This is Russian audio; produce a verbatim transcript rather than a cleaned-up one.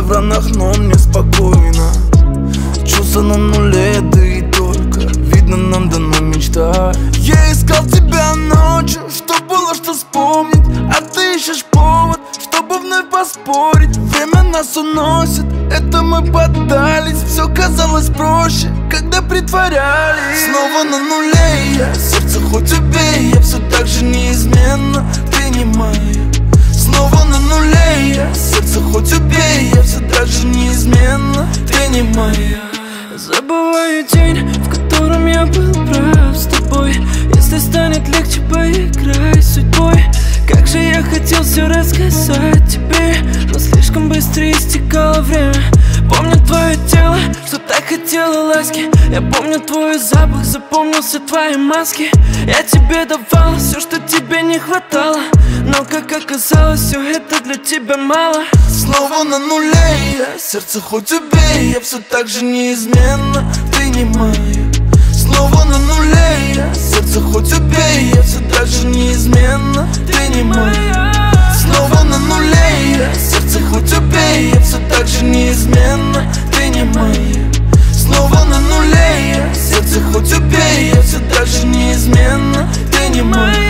вранах, но мне спокойно. Чувства на нуле, да и только видно, нам дано мечтать. Я искал тебя ночью, чтоб было что вспомнить, а ты ищешь повод, чтобы вновь поспорить. Время нас уносит, это мы поддались. Все казалось проще, когда притворялись. Снова на нуле я, сердце хоть убей, я все так же неизменно, ты не моя. Снова на нуле я, сердце хоть убей, я все так же неизменно, ты не моя. Забываю день, в котором я был прав с тобой. Если станет легче, поиграй с судьбой. Как же я хотел все рассказать тебе, но слишком быстро истекало время. Помню твое тело, что так хотела ласки. Я помню твой запах, запомнился твои маски. Я тебе давала все, что тебе не хватало, но как оказалось, все это для тебя мало. Снова на нуле я, сердце хоть убей, я все так же неизменно, ты не моя. Снова на нуле я, сердце хоть убей, я все так же неизменно, ты не моя. Снова на нуле я, сердце хоть убей, я все так же неизменно, ты не моя. Снова на нуле я, сердце хоть убей, я все так же неизменно, ты не моя.